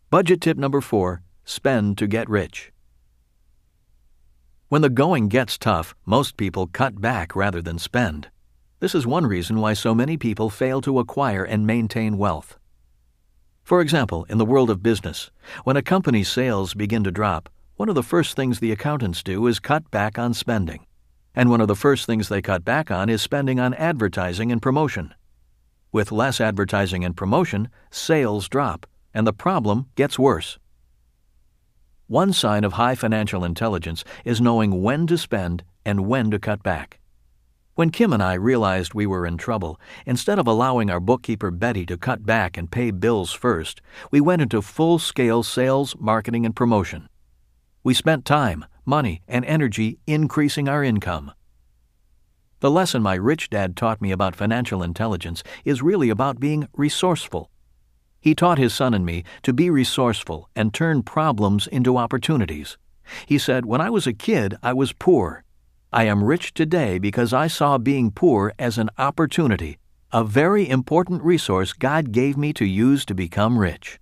Budget tip number 4, spend to get rich. When the going gets tough, most people cut back rather than spend. This is one reason why so many people fail to acquire and maintain wealth. For example, in the world of business, when a company's sales begin to drop, one of the first things the accountants do is cut back on spending. And one of the first things they cut back on is spending on advertising and promotion. With less advertising and promotion, sales drop, and the problem gets worse. One sign of high financial intelligence is knowing when to spend and when to cut back. When Kim and I realized we were in trouble, instead of allowing our bookkeeper Betty to cut back and pay bills first, we went into full-scale sales, marketing, and promotion. We spent time, money, and energy increasing our income. The lesson my rich dad taught me about financial intelligence is really about being resourceful. He taught his son and me to be resourceful and turn problems into opportunities. He said, "When I was a kid, I was poor. I am rich today because I saw being poor as an opportunity, a very important resource God gave me to use to become rich."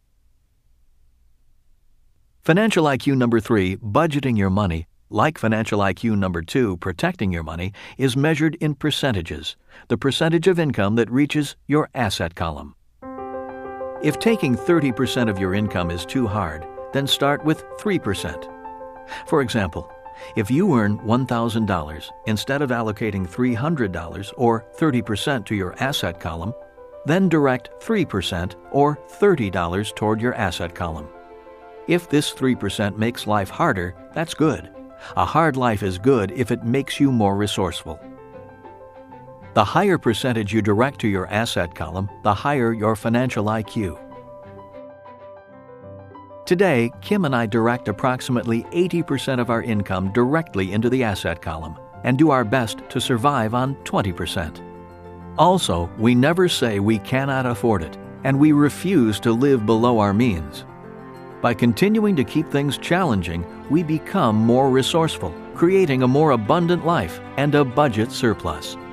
Financial IQ number 3, budgeting your money, like financial IQ number 2, protecting your money, is measured in percentages, the percentage of income that reaches your asset column. If taking 30% of your income is too hard, then start with 3%. For example, if you earn $1,000, instead of allocating $300 or 30% to your asset column, then direct 3% or $30 toward your asset column. If this 3% makes life harder, that's good. A hard life is good if it makes you more resourceful. The higher percentage you direct to your asset column, the higher your financial IQ. Today, Kim and I direct approximately 80% of our income directly into the asset column and do our best to survive on 20%. Also, we never say we cannot afford it, and we refuse to live below our means. By continuing to keep things challenging, we become more resourceful, creating a more abundant life and a budget surplus.